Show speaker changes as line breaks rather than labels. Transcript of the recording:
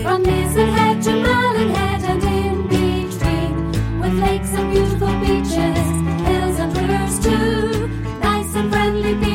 From Lizard Head to Malin Head and in between, with lakes and beautiful beaches, hills and rivers too, nice and friendly people.